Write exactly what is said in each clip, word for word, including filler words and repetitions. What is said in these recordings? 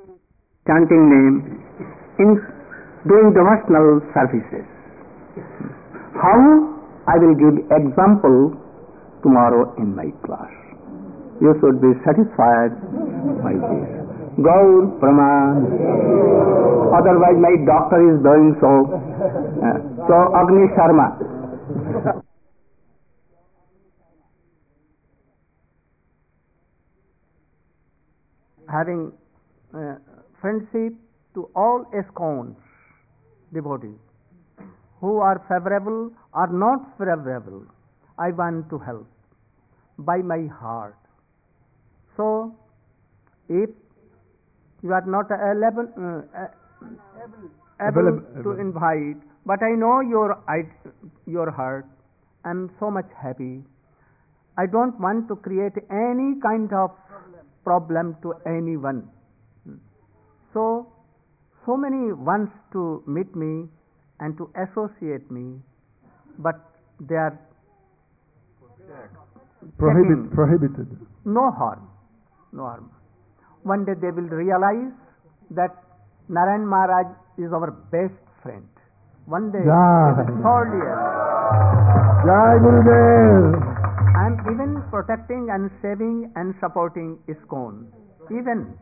chanting name, in doing devotional services. How I will give example tomorrow in my class. You should be satisfied by this. Gaur Praman. Otherwise my doctor is doing so. Uh, so Agni Sharma. Having uh, friendship to all ISKCON devotees who are favorable or not favorable, I want to help by my heart. So, if you are not able, uh, able, able to invite, but I know your your heart, I am so much happy. I don't want to create any kind of problem to anyone. So, so many wants to meet me and to associate me, but they are Prohibit, prohibited. No harm, no harm. One day they will realize that Narayan Maharaj is our best friend. One day Jai. they will surely. Jai Gurudev. I am even protecting and saving and supporting ISKCON. Even.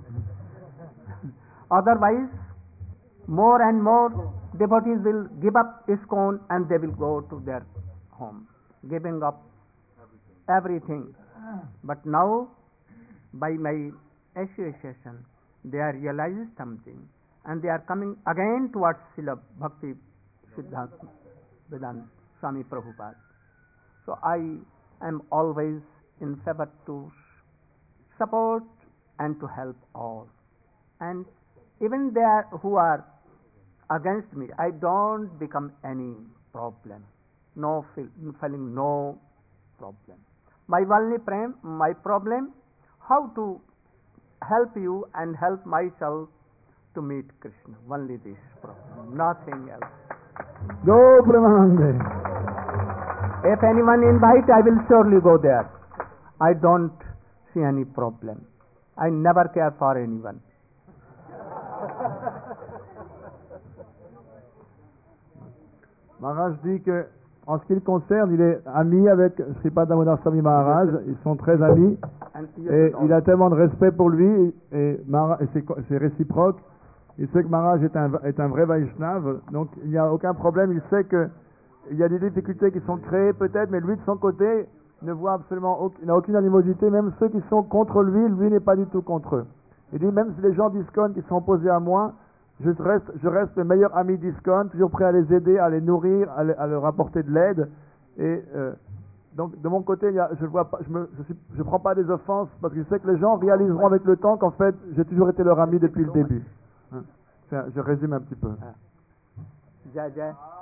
Otherwise, more and more devotees will give up ISKCON and they will go to their home, giving up everything. But now, by my association, they are realizing something and they are coming again towards Srila Bhakti Siddhanta Vedanta Swami Prabhupada. So I am always in favor to support and to help all. And even there who are against me, I don't become any problem. No feel, feeling no problem. My only prem, my problem, how to help you and help myself to meet Krishna. Only this problem, nothing else. Go Premanande. If anyone invite, I will surely go there. I don't see any problem. I never care for anyone. Maharaj dit que, en ce qui le concerne, il est ami avec Sripad Damodar Swami Maharaj. Ils sont très amis. Et il a tellement de respect pour lui et, Maharaj, et c'est, c'est réciproque. Il sait que Maharaj est un, est un vrai Vaishnava. Donc il n'y a aucun problème. Il sait que il y a des difficultés qui sont créées peut-être, mais lui de son côté ne voit absolument aucune, n'a aucune animosité. Même ceux qui sont contre lui, lui n'est pas du tout contre eux. Il dit même si les gens d'ISKCON qui sont opposés à moi, je reste, je reste le meilleur ami d'ISKCON, toujours prêt à les aider, à les nourrir, à, les, à leur apporter de l'aide. Et euh, donc de mon côté, il y a, je vois pas, je me, je, suis, je prends pas des offenses parce que je sais que les gens réaliseront avec le temps qu'en fait j'ai toujours été leur ami depuis le début. Hein. Je résume un petit peu. Jai Jai.